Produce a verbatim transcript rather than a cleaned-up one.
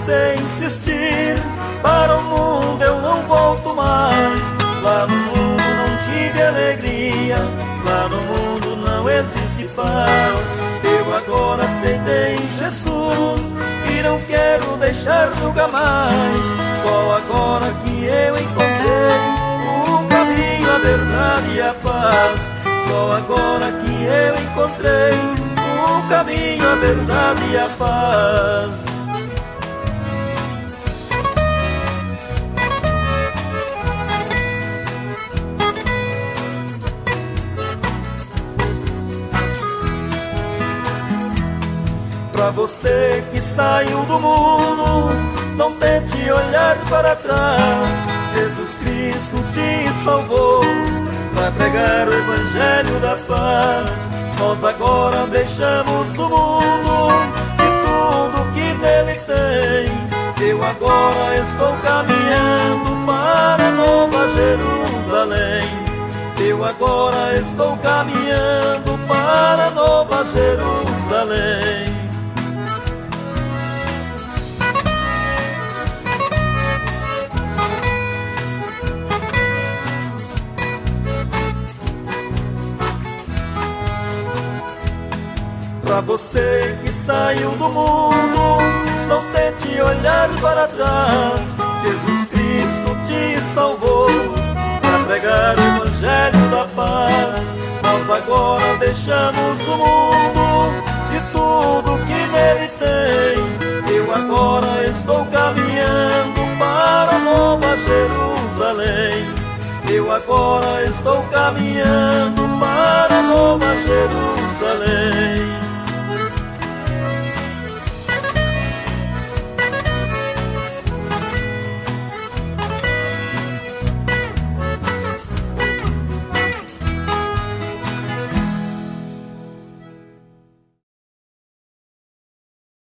você insistir, para o mundo eu não volto mais. Lá no mundo não tive alegria, lá no mundo não existe paz. Eu agora aceitei Jesus e não quero deixar nunca mais. Só agora que eu encontrei o caminho, a verdade e a paz. Só agora que eu encontrei o caminho, a verdade e a paz. Pra você que saiu do mundo, não tente olhar para trás. Jesus Cristo te salvou para pregar o evangelho da paz. Nós agora deixamos o mundo e tudo que nele tem. Eu agora estou caminhando para Nova Jerusalém. Eu agora estou caminhando para Nova Jerusalém. Pra você que saiu do mundo, não tente olhar para trás. Jesus Cristo te salvou para pregar o evangelho da paz. Nós agora deixamos o mundo e tudo que nele tem. Eu agora estou caminhando para Nova Jerusalém. Eu agora estou caminhando